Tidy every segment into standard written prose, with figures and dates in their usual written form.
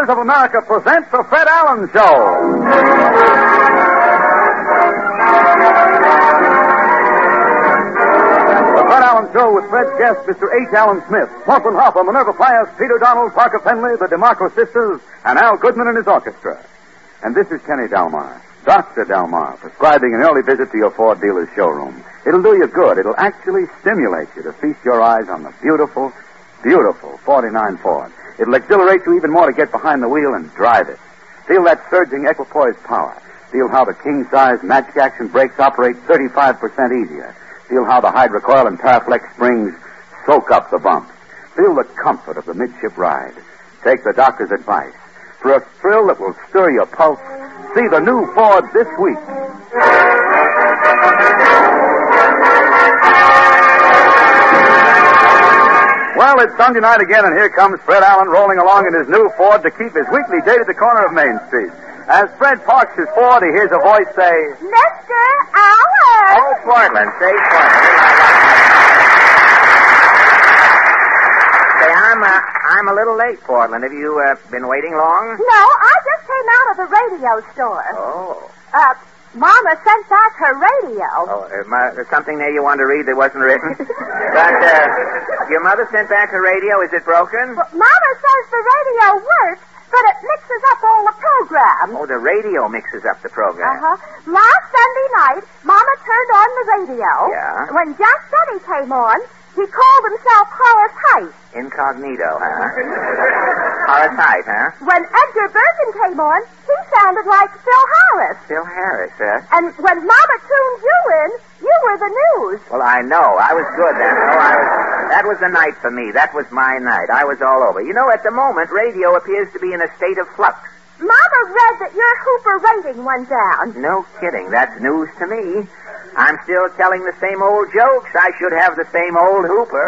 Pictures of America presents The Fred Allen Show. The Fred Allen Show with Fred's guest, Mr. H. Allen Smith, Muffin Hopper, Minerva Pius, Peter Donald, Parker Penley, the DeMarco sisters, and Al Goodman and his orchestra. And this is Kenny Delmar, Dr. Delmar, prescribing an early visit to your Ford dealer's showroom. It'll do you good. It'll actually stimulate you to feast your eyes on the beautiful, beautiful 49 Ford. It'll exhilarate you even more to get behind the wheel and drive it. Feel that surging equipoise power. Feel how the king-size match-action brakes operate 35% easier. Feel how the hydrocoil and Paraflex springs soak up the bumps. Feel the comfort of the midship ride. Take the doctor's advice. For a thrill that will stir your pulse, see the new Ford this week. Well, it's Sunday night again, and here comes Fred Allen rolling along in his new Ford to keep his weekly date at the corner of Main Street. As Fred parks his Ford, he hears a voice say, Mr. Allen! Oh, Portland. Say, Portland. Say, I'm a little late, Portland. Have you been waiting long? No, I just came out of the radio store. Oh. Mama sent back her radio. Oh, there's something there you want to read that wasn't written? But, your mother sent back her radio. Is it broken? Well, Mama says the radio works, but it mixes up all the programs. Oh, the radio mixes up the program. Last Sunday night, Mama turned on the radio. Yeah? When Jack Benny came on, he called himself Horace Height. Incognito, huh? Horace Height, huh? When Edgar Bergen came on, he sounded like Phil Harris. Phil Harris, huh? And when Mama tuned you in, you were the news. Well, I know. I was good then. That was the night for me. That was my night. I was all over. You know, at the moment, radio appears to be in a state of flux. Mama read that your Hooper rating went down. No kidding. That's news to me. I'm still telling the same old jokes. I should have the same old Hooper.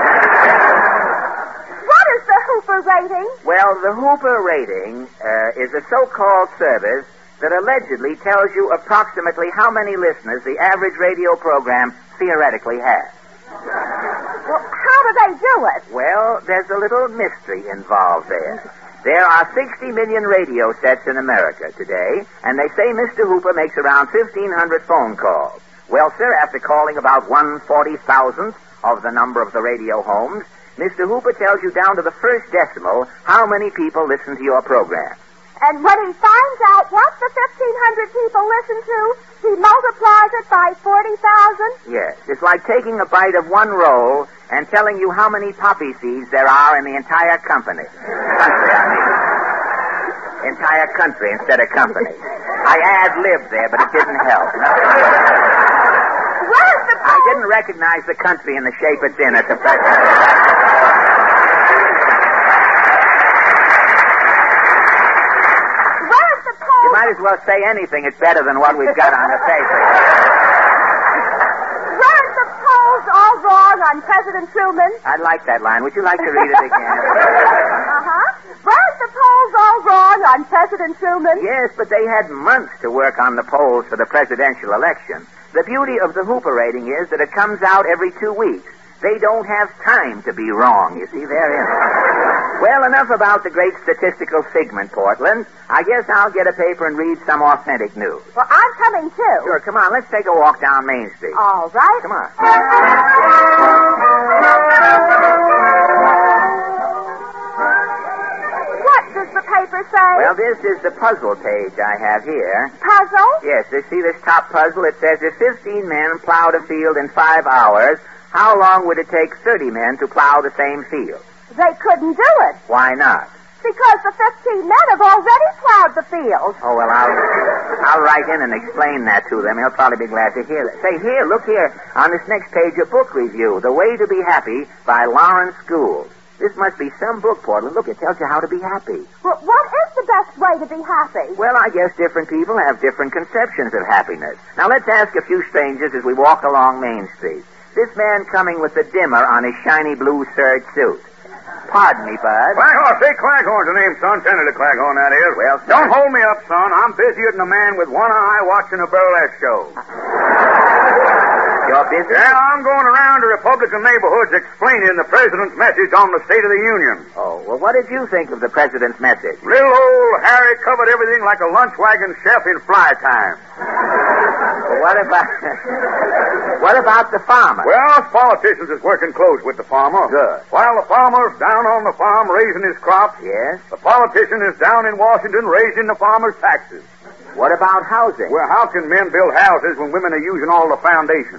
What is the Hooper rating? Well, the Hooper rating is a so-called service that allegedly tells you approximately how many listeners the average radio program theoretically has. Well, how do they do it? Well, there's a little mystery involved there. There are 60 million radio sets in America today, and they say Mr. Hooper makes around 1,500 phone calls. Well, sir, after calling about 1/40,000th of the number of the radio homes, Mr. Hooper tells you down to the first decimal how many people listen to your program. And when he finds out what the 1,500 people listen to, he multiplies it by 40,000? Yes. It's like taking a bite of one roll and telling you how many poppy seeds there are in the entire country, I mean. Entire country instead of company. I ad-libbed there, but it didn't help. Where's the I didn't recognize the country in the shape it's in at the present. You might as well say anything. It's better than what we've got on the paper. Weren't the polls all wrong on President Truman? I'd like that line. Would you like to read it again? Weren't the polls all wrong on President Truman? Yes, but they had months to work on the polls for the presidential election. The beauty of the Hooper rating is that it comes out every 2 weeks. They don't have time to be wrong, you see, they're in it. Well, enough about the great statistical figment, Portland. I guess I'll get a paper and read some authentic news. Well, I'm coming, too. Sure, come on, let's take a walk down Main Street. All right. Come on. What does the paper say? Well, this is the puzzle page I have here. Puzzle? Yes, you see this top puzzle? It says if 15 men plowed a field in 5 hours, how long would it take 30 men to plow the same field? They couldn't do it. Why not? Because the 15 men have already plowed the field. Oh, well, I'll write in and explain that to them. They'll probably be glad to hear that. Say, here, look here. On this next page, a book review, The Way to Be Happy by Lawrence Gould. This must be some book, Portland. Look, it tells you how to be happy. Well, what is the best way to be happy? Well, I guess different people have different conceptions of happiness. Now, let's ask a few strangers as we walk along Main Street. This man coming with the dimmer on his shiny blue serge suit. Pardon me, Bud. Claghorn, say Claghorn's the name, son. Senator Claghorn, that is. Well, sir. Don't hold me up, son. I'm busier than a man with one eye watching a burlesque show. Your business? Yeah, I'm going around to Republican neighborhoods explaining the president's message on the State of the Union. Oh, well, what did you think of the president's message? Little old Harry covered everything like a lunch wagon chef in fly time. Well, what about the farmer? Well, us politicians is working close with the farmer. Good. While the farmer's down on the farm raising his crops, Yes? the politician is down in Washington raising the farmer's taxes. What about housing? Well, how can men build houses when women are using all the foundations?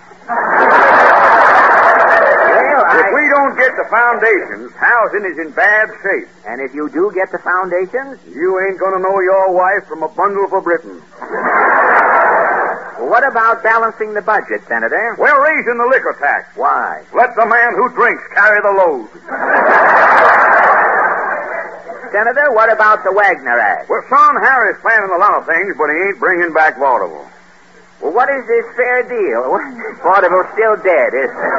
If we don't get the foundations, housing is in bad shape. And if you do get the foundations? You ain't gonna know your wife from a bundle for Britain. Well, what about balancing the budget, Senator? Well, raising the liquor tax. Why? Let the man who drinks carry the load. Senator, what about the Wagner Act? Well, son, Harry's planning a lot of things, but he ain't bringing back vaudeville. Well, what is this fair deal? Vaudeville's still dead, isn't it?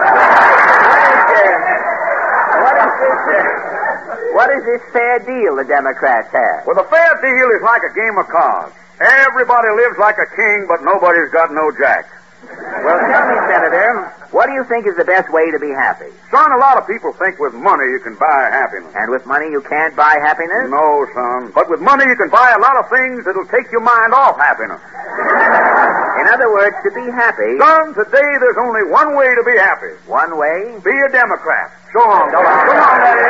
What is this fair deal the Democrats have? Well, the fair deal is like a game of cards. Everybody lives like a king, but nobody's got no jack. Well, tell me, Senator, what do you think is the best way to be happy? Son, a lot of people think with money you can buy happiness. And with money you can't buy happiness? No, son. But with money you can buy a lot of things that'll take your mind off happiness. In other words, to be happy... Son, today there's only one way to be happy. One way? Be a Democrat. So long. Go on, Daddy.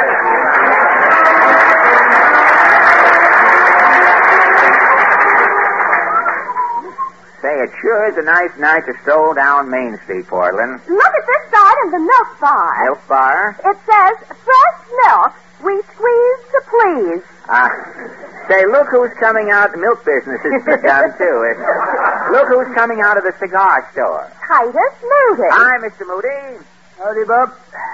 Say, it sure is a nice night to stroll down Main Street, Portland. Look at this sign in the milk bar. Milk bar? It says, fresh milk, we squeeze to please. Say, look who's coming out. The milk business has begun, too. Look who's coming out of the cigar store. Titus Moody. Hi, Mr. Moody. Howdy, Bob.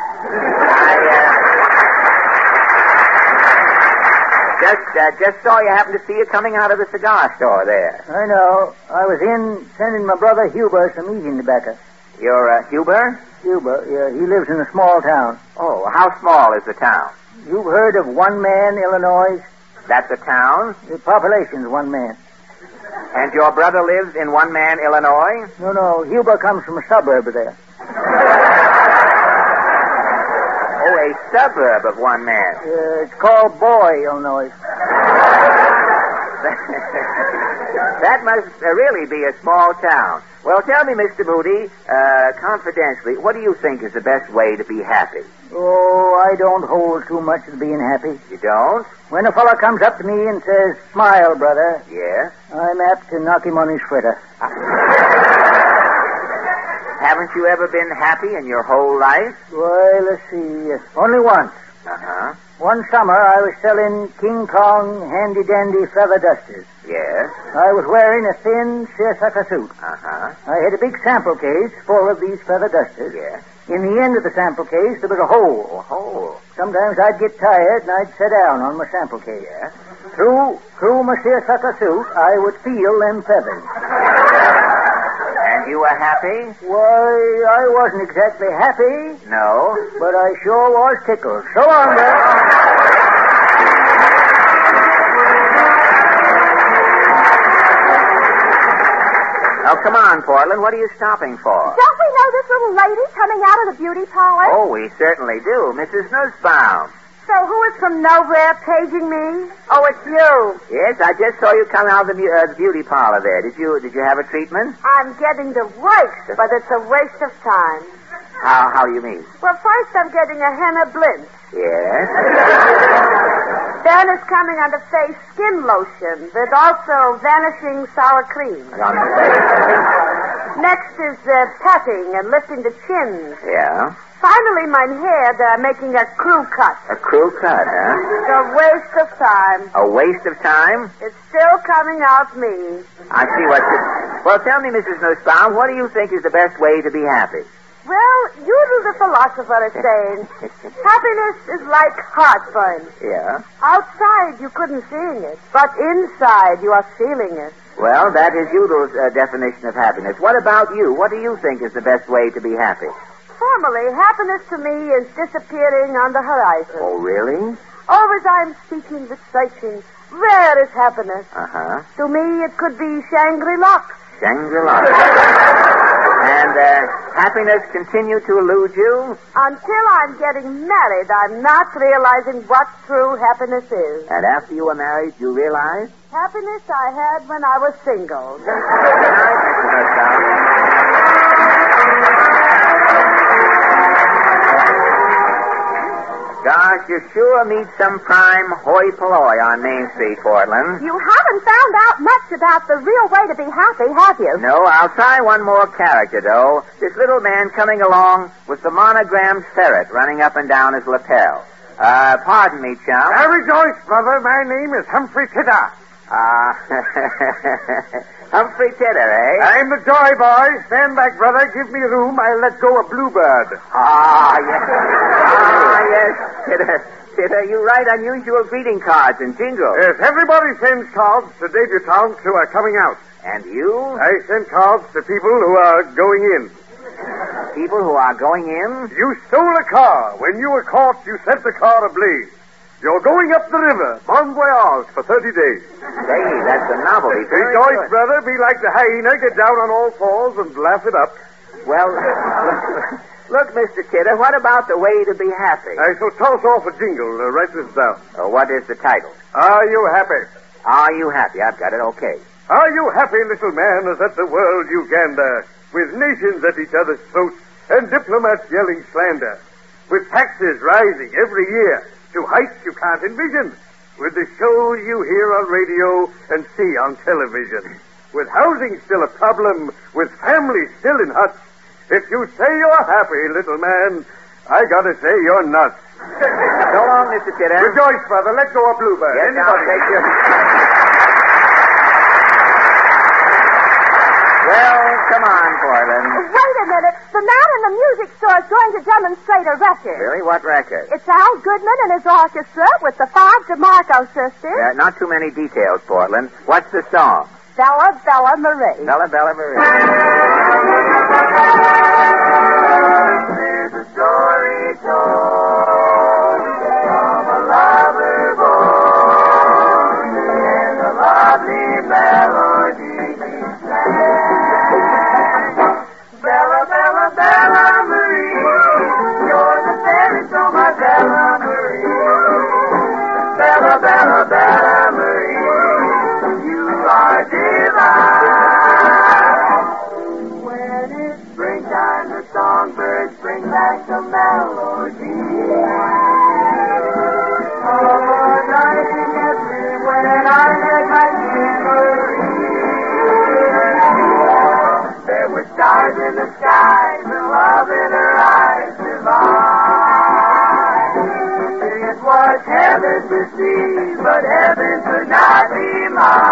Just saw you happened to see you coming out of the cigar store there. I know. I was in sending my brother Huber some eating tobacco. You're, Huber? Huber, yeah, he lives in a small town. Oh, how small is the town? You've heard of One Man, Illinois? That's a town? The population's 1 man. And your brother lives in One Man, Illinois? No, Huber comes from a suburb of there. Oh, a suburb of One Man. It's called Boy, Illinois. That must really be a small town. Well, tell me, Mr. Moody, confidentially, what do you think is the best way to be happy? Oh, I don't hold too much of being happy. You don't? When a fellow comes up to me and says, smile, brother, Yes? I'm apt to knock him on his fritter. Haven't you ever been happy in your whole life? Why, let's see. Only once. Uh-huh. One summer, I was selling King Kong handy-dandy feather dusters. Yes? I was wearing a thin seersucker suit. Uh-huh. I had a big sample case full of these feather dusters. Yes? In the end of the sample case, there was a hole. A hole? Sometimes I'd get tired and I'd sit down on my sample case. Yes? Through my seersucker suit, I would feel them feathers. And you were happy? Why, I wasn't exactly happy, No? but I sure was tickled. So long, then. Oh, come on, Portland. What are you stopping for? Don't we know this little lady coming out of the beauty parlor? Oh, we certainly do. Mrs. Nussbaum. So who is from nowhere paging me? Oh, it's you. Yes, I just saw you come out of the beauty parlor there. Did you have a treatment? I'm getting the worst, but it's a waste of time. How you mean? Well, first I'm getting a henna blint. Yes? Then it's coming on the face skin lotion. There's also vanishing sour cream. On the face. Next is patting and lifting the chin. Yeah? Finally, my hair, they're making a crew cut. A crew cut, huh? It's a waste of time. A waste of time? It's still coming out me. I see what you... Well, tell me, Mrs. Nussbaum, what do you think is the best way to be happy? Well, Udall the philosopher is saying, happiness is like heartburn. Yeah? Outside, you couldn't see it, but inside, you are feeling it. Well, that is Udall's definition of happiness. What about you? What do you think is the best way to be happy? Formerly, happiness to me is disappearing on the horizon. Oh, really? Always I'm seeking the searching. Where is happiness? Uh-huh. To me, it could be Shangri-La. Shangri-La. And happiness continue to elude you? Until I'm getting married, I'm not realizing what true happiness is. And after you were married, you realized? Happiness I had when I was single. Good night, Mrs. Hurst. Gosh, you sure meet some prime hoi polloi on Main Street, Portland. You haven't found out much about the real way to be happy, have you? No, I'll try one more character, though. This little man coming along with the monogrammed ferret running up and down his lapel. Pardon me, chum. I rejoice, brother. My name is Humphrey Titter. Humphrey Titter, eh? I'm the joy boy. Stand back, brother. Give me room. I'll let go a bluebird. Yes. Yes, Titter. Titter, you write unusual greeting cards and jingles. Yes, everybody sends cards to debutantes who are coming out. And you? I send cards to people who are going in. People who are going in? You stole a car. When you were caught, you set the car ablaze. You're going up the river, bon voyage, for 30 days. Say, that's a novelty. Rejoice, brother. Be like the hyena. Get down on all fours and laugh it up. Well, look, Mr. Titter, what about the way to be happy? I shall toss off a jingle. Write this down. What is the title? Are you happy? Are you happy? I've got it, okay. Are you happy, little man, as at the world you gander, with nations at each other's throats and diplomats yelling slander, with taxes rising every year to heights you can't envision, with the shows you hear on radio and see on television, with housing still a problem, with families still in huts? If you say you're happy, little man, I gotta say you're nuts. So long, Mr. Titter. Rejoice, brother. Let go of Bluebird. Yes, Anybody? I'll take you. Well, come on, Portland. Wait a minute. The man in the music store is going to demonstrate a record. Really? What record? It's Al Goodman and his orchestra with the 5 DeMarco sisters. Not too many details, Portland. What's the song? Bella, Bella Marie. Bella, Bella Marie. There's a story told from a lover born, and a lovely melody he sang. Bella, Bella, Bella Marie, you're the fairest, oh my Bella Marie. Bella, Bella, Bella Marie, you are divine. When it's springtime, the songbirds bring back the melody. Oh, darling, everywhere I met my Marie. There were stars in the skies and love in her eyes divine. It was heaven to see, but heaven could not be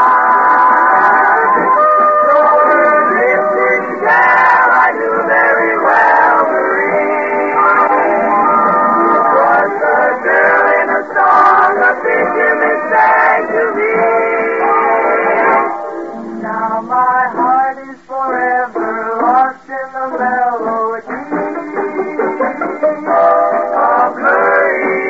mine. So her lips did tell, I knew very well, Marie. It was the girl in a song, a fisherman sang to me. Now my heart is forever lost in the melody of Marie,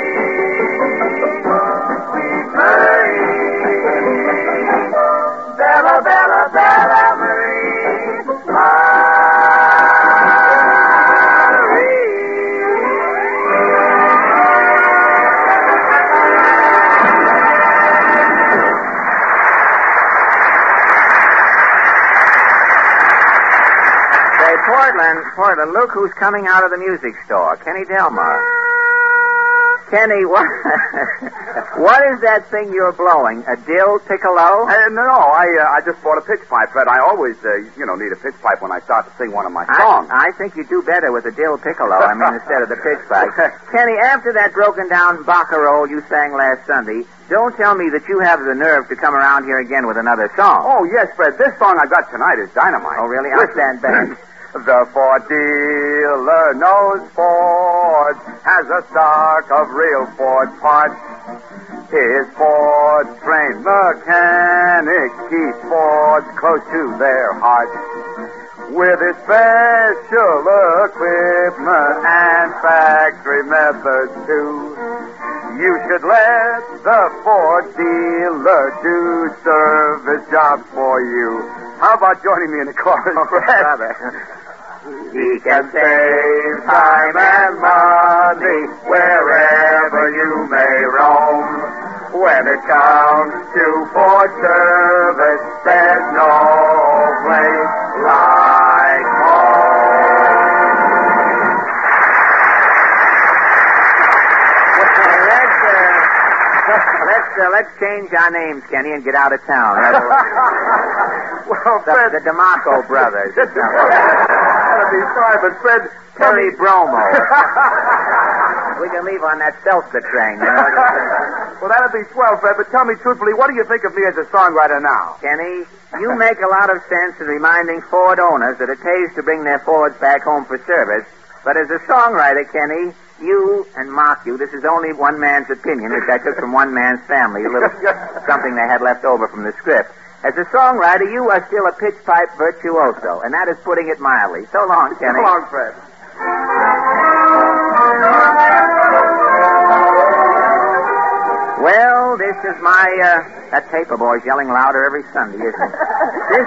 sweet Marie, Bella, Bella, Bella Marie, Portland, look who's coming out of the music store. Kenny Delmar. Kenny, what is that thing you're blowing? A dill piccolo? No, I just bought a pitch pipe, but I always, need a pitch pipe when I start to sing one of my songs. I think you do better with a dill piccolo, instead of the pitch pipe. Kenny, after that broken down barcarolle you sang last Sunday, don't tell me that you have the nerve to come around here again with another song. Oh, yes, Fred. This song I got tonight is dynamite. Oh, really? I'll stand back. The Ford dealer knows Ford, has a stock of real Ford parts. His Ford trained mechanic keeps Fords close to their hearts. With his special equipment and factory methods too, you should let the Ford dealer do service jobs for you. How about joining me in the chorus, Fred? He can save time and money wherever you may roam. When it comes to port service, there's no place like home. Let's change our names, Kenny, and get out of town. Well, Fred... The DeMarco brothers. That'll be fine, but Fred... Terry Bromo. We can leave on that seltzer train, you know. Well, that'll be swell, Fred, but tell me truthfully, what do you think of me as a songwriter now? Kenny, you make a lot of sense in reminding Ford owners that it pays to bring their Fords back home for service. But as a songwriter, Kenny, you and mock you, this is only one man's opinion, which I took from one man's family, a little something they had left over from the script. As a songwriter, you are still a pitch pipe virtuoso, and that is putting it mildly. So long, Kenny. So long, Fred. Well, this is my, that paper boy's yelling louder every Sunday, isn't it? This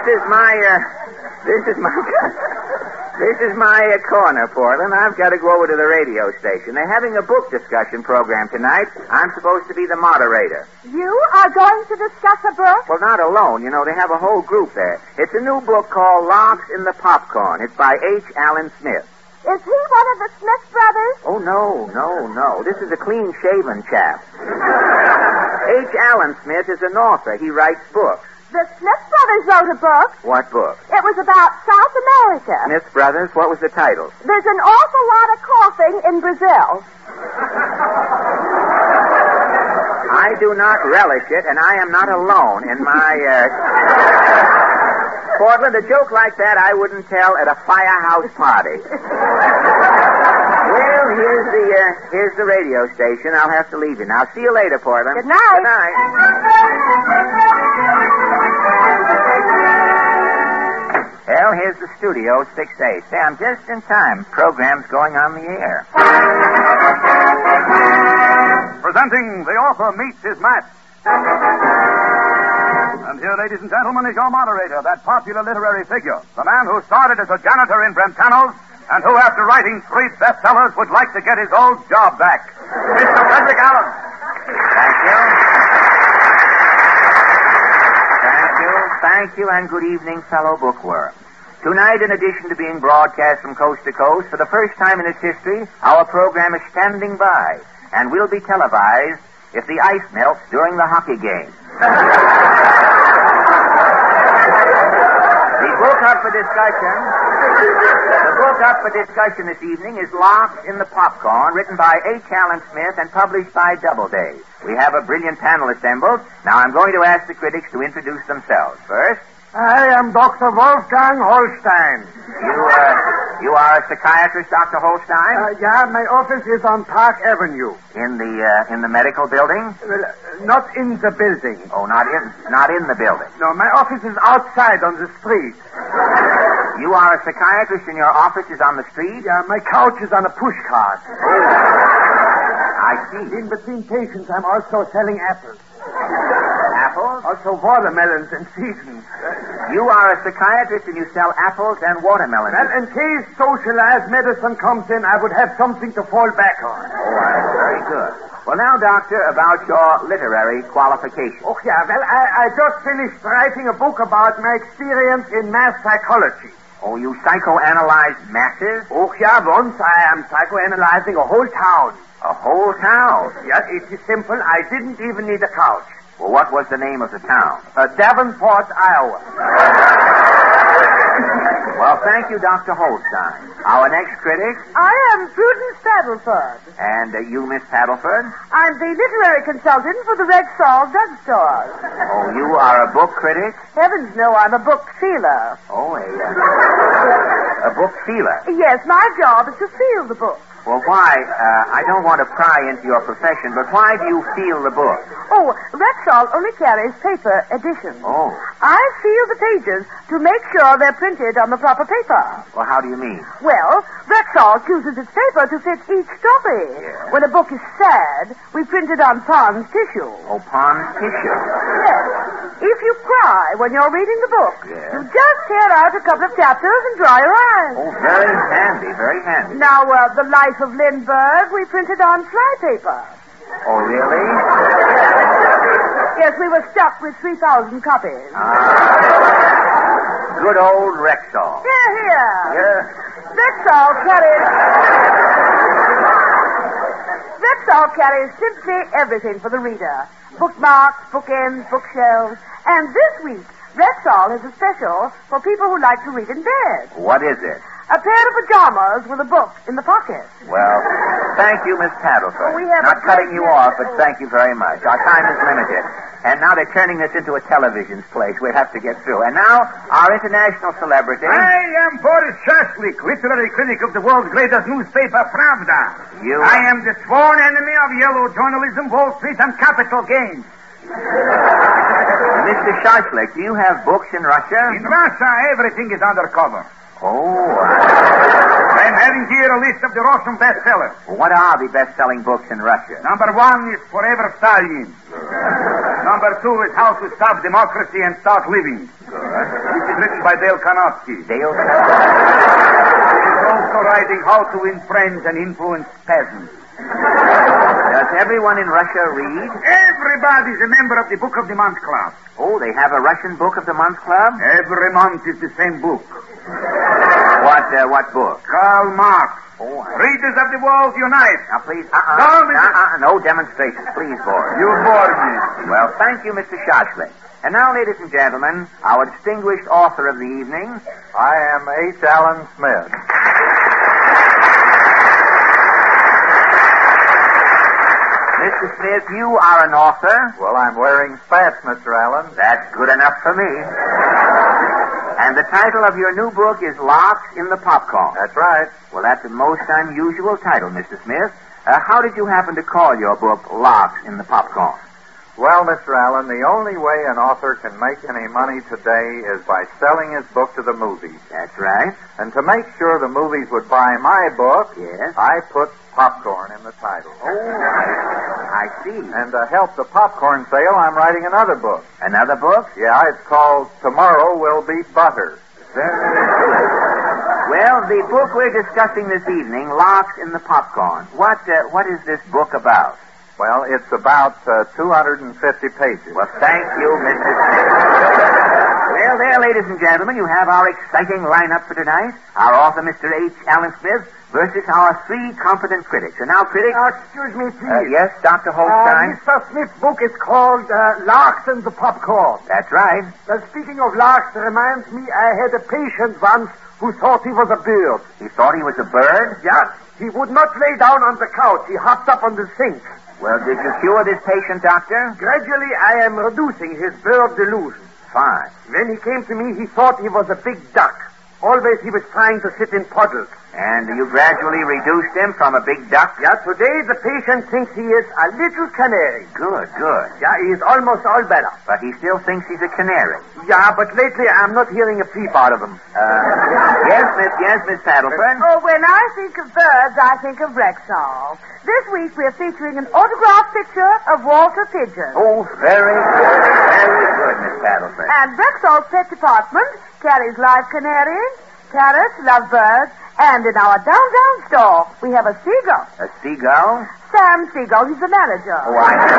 is my corner, Portland. I've got to go over to the radio station. They're having a book discussion program tonight. I'm supposed to be the moderator. You are going to discuss a book? Well, not alone. You know, they have a whole group there. It's a new book called Locks in the Popcorn. It's by H. Allen Smith. Is he one of the Smith brothers? Oh, no. This is a clean-shaven chap. H. Allen Smith is an author. He writes books. The Smith brothers wrote a book. What book? It was about South America. Smith Brothers? What was the title? There's an awful lot of coughing in Brazil. I do not relish it, and I am not alone in my, Portland, a joke like that I wouldn't tell at a firehouse party. Well, here's the radio station. I'll have to leave you now. See you later, Portland. Good night. Good night. Well, here's the studio, 6-8. Say, I'm just in time. Program's going on the air. Presenting The Author Meets His Match. And here, ladies and gentlemen, is your moderator, that popular literary figure, the man who started as a janitor in Brentano's and who, after writing 3 bestsellers, would like to get his old job back. Mr. Frederick Allen. Thank you, and good evening, fellow bookworms. Tonight, in addition to being broadcast from coast to coast, for the first time in its history, our program is standing by and will be televised if the ice melts during the hockey game. The book up for discussion this evening is Locks in the Popcorn, written by H. Allen Smith and published by Doubleday. We have a brilliant panel assembled. Now I'm going to ask the critics to introduce themselves. First, I am Dr. Wolfgang Holstein. You are a psychiatrist, Dr. Holstein? Yeah, my office is on Park Avenue. In the medical building? Not in the building. Oh, not in the building. No, my office is outside on the street. You are a psychiatrist and your office is on the street? Yeah, my couch is on a push cart. I see. In between patients, I'm also selling apples. Apples? Also watermelons and seasons. You are a psychiatrist and you sell apples and watermelons. Well, in case socialized medicine comes in, I would have something to fall back on. Oh, very good. Well, now, Doctor, about your literary qualifications. Oh, yeah, well, I just finished writing a book about my experience in mass psychology. Oh, you psychoanalyze masses? Oh, yeah, once I am psychoanalyzing a whole town. A whole town? Yes, it is simple. I didn't even need a couch. Well, what was the name of the town? Davenport, Iowa. Well, thank you, Dr. Holstein. Our next critic. I am Prudence Paddleford. And you, Miss Paddleford? I'm the literary consultant for the Rexall drugstores. Oh, you are a book critic? Heavens, no, I'm a book sealer. Oh, a book sealer? Yes, my job is to seal the book. Well, why? I don't want to pry into your profession, but why do you seal the book? Oh, Rexall only carries paper editions. Oh. I seal the pages to make sure they're printed on the proper paper. Well, how do you mean? Well, Rexall chooses its paper to fit each story. Yeah. When a book is sad, we print it on Pond's tissue. Oh, Pond's tissue. Yes. If you cry when you're reading the book, Yeah. you just tear out a couple of chapters and dry your eyes. Oh, very handy, very handy. Now, the Life of Lindbergh, we printed on flypaper. Oh, really? Yes, we were stuck with 3,000 copies. Good old Rexall. Here. Yeah. Rexall carries simply everything for the reader. Bookmarks, bookends, bookshelves. And this week, Rexall has a special for people who like to read in bed. What is it? A pair of pajamas with a book in the pocket. Well, thank you, Miss Paddleford. Oh, we have Not a cutting great you off, but thank you very much. Our time is limited. And now they're turning this into a television place. We have to get through. And now, our international celebrity. I am Boris Shashlik, literary critic of the world's greatest newspaper, Pravda. I am the sworn enemy of yellow journalism, Wall Street, and capital gains. Mr. Shashlik, do you have books in Russia? In Russia, everything is undercover. Oh. I'm having here a list of the Russian bestsellers. What are the best-selling books in Russia? Number 1 is Forever Stalin. Number 2 is How to Stop Democracy and Start Living. Which is written by Dale Carnegie. Dale He's also writing How to Win Friends and Influence Peasants. Does everyone in Russia read? Everybody's a member of the Book of the Month Club. Oh, they have a Russian Book of the Month Club? Every month is the same book. What book? Karl Marx. Oh, Readers of the world unite. Now, please, no demonstrations, please, Boris. You bore me. Well, thank you, Mr. Shashlik. And now, ladies and gentlemen, our distinguished author of the evening. I am H. Allen Smith. Mr. Smith, you are an author. Well, I'm wearing spats, Mr. Allen. That's good enough for me. And the title of your new book is Locks in the Popcorn. That's right. Well, that's a most unusual title, Mr. Smith. How did you happen to call your book Locks in the Popcorn? Well, Mr. Allen, the only way an author can make any money today is by selling his book to the movies. That's right. And to make sure the movies would buy my book, Yes. I put popcorn in the title. Oh, I see. And to help the popcorn sale, I'm writing another book. Another book? Yeah, it's called Tomorrow Will Be Butter. Well, the book we're discussing this evening, Locks in the Popcorn. What is this book about? Well, it's about 250 pages. Well, thank you, Mr. Smith. Well, there, ladies and gentlemen, you have our exciting lineup for tonight. Our author, Mr. H. Allen Smith, versus our 3 competent critics. And now, critics... Excuse me, please. Yes, Dr. Holstein? Mr. Smith's book is called Larks and the Popcorn. That's right. Speaking of larks, reminds me I had a patient once who thought he was a bird. He thought he was a bird? Yes. He would not lay down on the couch. He hopped up on the sink. Well, did you cure this patient, Doctor? Gradually, I am reducing his bird delusion. Fine. When he came to me, he thought he was a big duck. Always he was trying to sit in puddles. And you gradually reduced him from a big duck? Yeah, today the patient thinks he is a little canary. Good, good. Yeah, he is almost all better. But he still thinks he's a canary. Yeah, but lately I'm not hearing a peep out of him. Yes, Miss Paddleford? Oh, when I think of birds, I think of Rexall. This week we're featuring an autographed picture of Walter Pigeon. Oh, very good. Very good, Miss Paddleford. And Rexall's pet department carries live canaries, parrots, lovebirds, and in our downtown store, we have a seagull. A seagull? Sam Seagull, he's the manager. Oh, I know.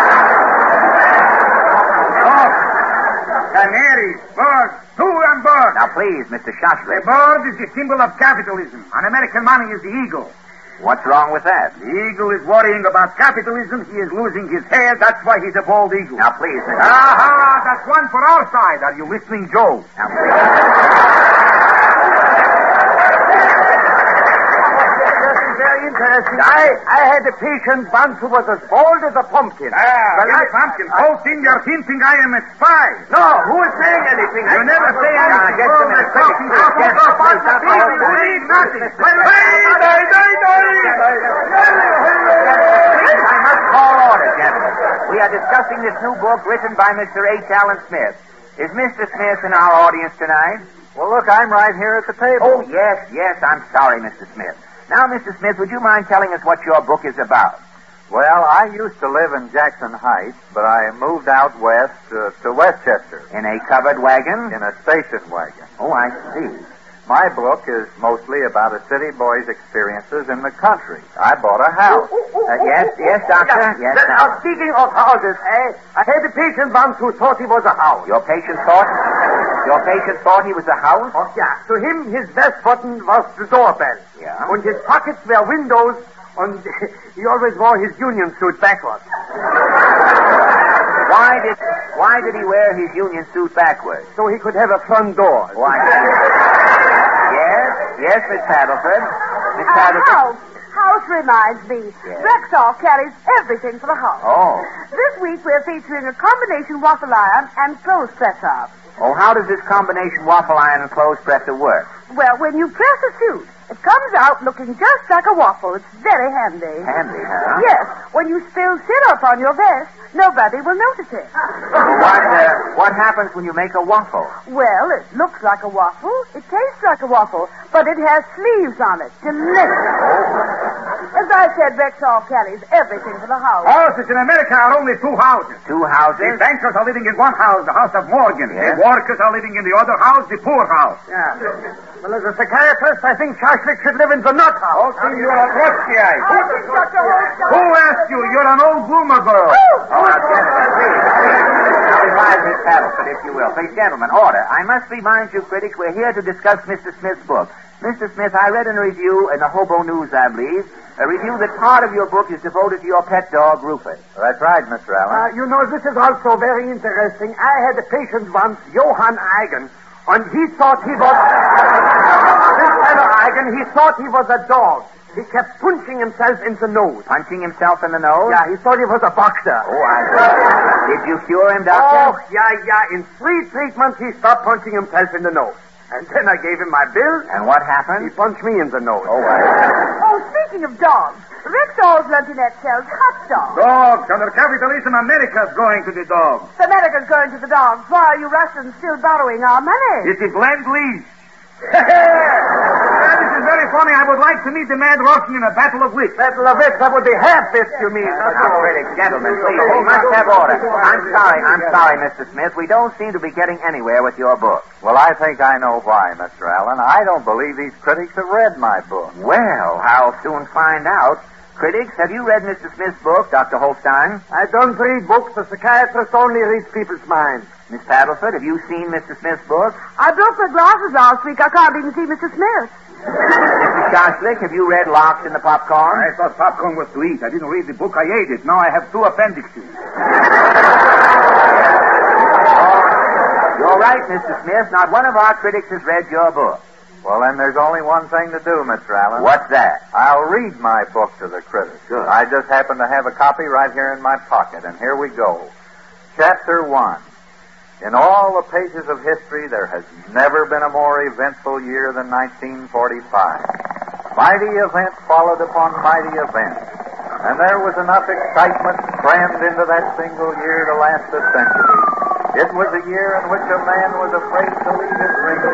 Canaries, birds, 2 and birds. Now, please, Mr. The Shashlik, bird is the symbol of capitalism. And American money is the eagle. what's wrong with that? The eagle is worrying about capitalism. He is losing his hair. That's why he's a bald eagle. Now, please, Mr. Aha! That's one for our side. Are you listening, Joe? Now, please. Very interesting. I had a patient once who was as bald as a pumpkin. Pumpkin. Whole thing you're hinting I am a spy. No, who is saying anything? You never say anything. just a minute. Talking Just a minute. about the people who need nothing. I must call order, gentlemen. We are discussing this new book written by Mr. H. Allen Smith. Is Mr. Smith in our audience tonight? Well, look, I'm right here at the table. Oh, yes, I'm sorry, Mr. Smith. Now, Mr. Smith, would you mind telling us what your book is about? Well, I used to live in Jackson Heights, but I moved out west to Westchester. In a covered wagon? In a station wagon. Oh, I see. My book is mostly about a city boy's experiences in the country. I bought a house. Yes, Doctor. Yes, Now, speaking of houses, I had a patient once who thought he was a house. Your patient thought he was a house? Oh, yeah. To him, his best button was the doorbell. Yeah. And his pockets were windows, and he always wore his union suit backwards. Why did he wear his union suit backwards? So he could have a front door. Why? Yes, Miss Paddleford. Miss Paddleford. House reminds me. Yes. Rexall carries everything for the house. Oh. This week we're featuring a combination waffle iron and clothes presser. Oh, how does this combination waffle iron and clothes presser work? Well, when you press a suit, it comes out looking just like a waffle. It's very handy. Handy, huh? Yes. When you spill syrup on your vest, nobody will notice it. What happens when you make a waffle? Well, it looks like a waffle. It tastes like a waffle, but it has sleeves on it. Delicious. As I said, Rexall carries everything for the house. Houses in America are only two houses. Two houses? The bankers are living in one house, the house of Morgan. Yes. The workers are living in the other house, the poor house. Yeah. Well, as a psychiatrist, I think Shashlik should live in the nut house. Oh, you're a Trotskyite. Who asked you? You're an old boomer girl. Oh, now, gentlemen, please. Now, revive Miss Paddleford, if you will. Please, gentlemen, order. I must remind you, critics, we're here to discuss Mr. Smith's book. Mr. Smith, I read in a review in the Hobo News, I believe, a review that part of your book is devoted to your pet dog, Rufus. That's right, Mr. Allen. You know, this is also very interesting. I had a patient once, Johann Eigen, and he thought he was... This fellow Eigen, he thought he was a dog. He kept punching himself in the nose. Punching himself in the nose? Yeah, he thought he was a boxer. Oh, I see. Did you cure him, Doctor? Oh, yeah. In 3 treatments, he stopped punching himself in the nose. And then I gave him my bill. And what happened? He punched me in the nose. Oh, I see. Oh, speaking of dogs, Rexall's Luncheonette sells hot dogs. Dogs. Under capitalism, America's going to the dogs. America's going to the dogs. Why are you Russians still borrowing our money? It is Lend-Lease. This is very funny. I would like to meet the mad Russian in a battle of wits. Battle of wits? That would be half-wits, you mean? Now, critics, gentlemen, please, we must have order. I'm sorry, Mr. Smith. We don't seem to be getting anywhere with your book. Well, I think I know why, Mr. Allen. I don't believe these critics have read my book. Well, I'll soon find out. Critics, have you read Mr. Smith's book, Dr. Holstein? I don't read books. The psychiatrist only reads people's minds. Miss Paddleford, have you seen Mr. Smith's book? I broke my glasses last week. I can't even see Mr. Smith. Mrs. Shashlik, have you read Locked in the Popcorn? I thought popcorn was to eat. I didn't read the book. I ate it. Now I have 2 appendixes. You're right, Mr. Smith. Not one of our critics has read your book. Well, then there's only one thing to do, Mr. Allen. What's that? I'll read my book to the critics. Good. I just happen to have a copy right here in my pocket, and here we go. Chapter 1. In all the pages of history, there has never been a more eventful year than 1945. Mighty event followed upon mighty event, and there was enough excitement crammed into that single year to last a century. It was a year in which a man was afraid to leave his ring.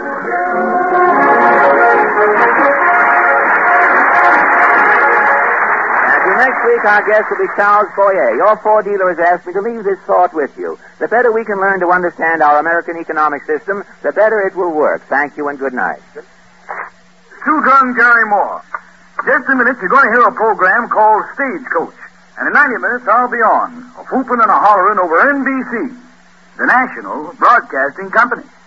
Next week, our guest will be Charles Boyer. Your Ford dealer has asked me to leave this thought with you. The better we can learn to understand our American economic system, the better it will work. Thank you and good night. Two-Gun Gary Moore. Just a minute, you're going to hear a program called Stagecoach. And in 90 minutes, I'll be on, a whooping and a hollering over NBC, the National Broadcasting Company.